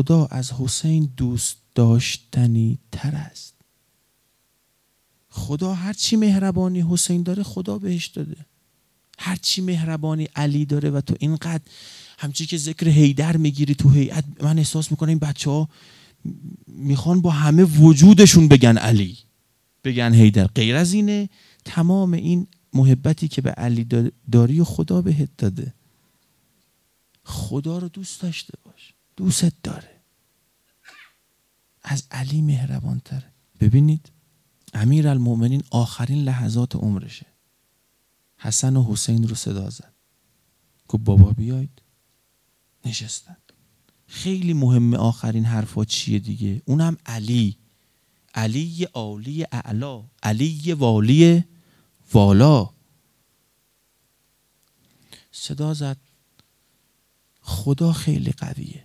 خدا از حسین دوست داشتنی تر است. خدا هرچی مهربانی حسین داره خدا بهش داده. هرچی مهربانی علی داره و تو اینقدر همچی که ذکر حیدر میگیری تو هیئت، من احساس میکنم این بچه‌ها میخوان با همه وجودشون بگن علی، بگن حیدر. غیر از اینه، تمام این محبتی که به علی داری و خدا بهت داده. خدا رو دوست داشته باش، دوستت داره، از علی مهربان تره. ببینید امیرالمومنین آخرین لحظات عمرشه، حسن و حسین رو صدا زد، گفت بابا بیاید. نشستن. خیلی مهمه آخرین حرفا چیه دیگه؟ اونم علی، علی عالی اعلا، علی والی والا. صدا زد. خدا خیلی قویه،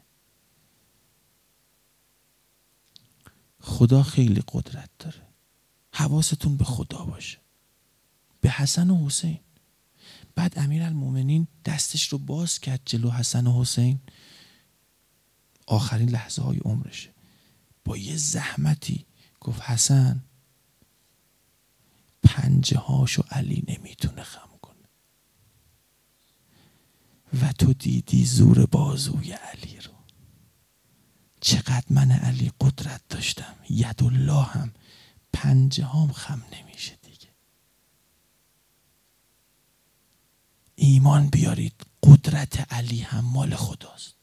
خدا خیلی قدرت داره، حواستون به خدا باشه، به حسن و حسین. بعد امیرالمومنین دستش رو باز کرد جلو حسن و حسین، آخرین لحظه های عمرشه، با یه زحمتی گفت حسن پنجه هاشو علی نمیتونه خم کنه و تو دیدی زور بازوی علی رو، چقدر من علی قدرت داشتم، یدالله هم پنجه هام خم نمیشه دیگه. ایمان بیارید قدرت علی هم مال خداست.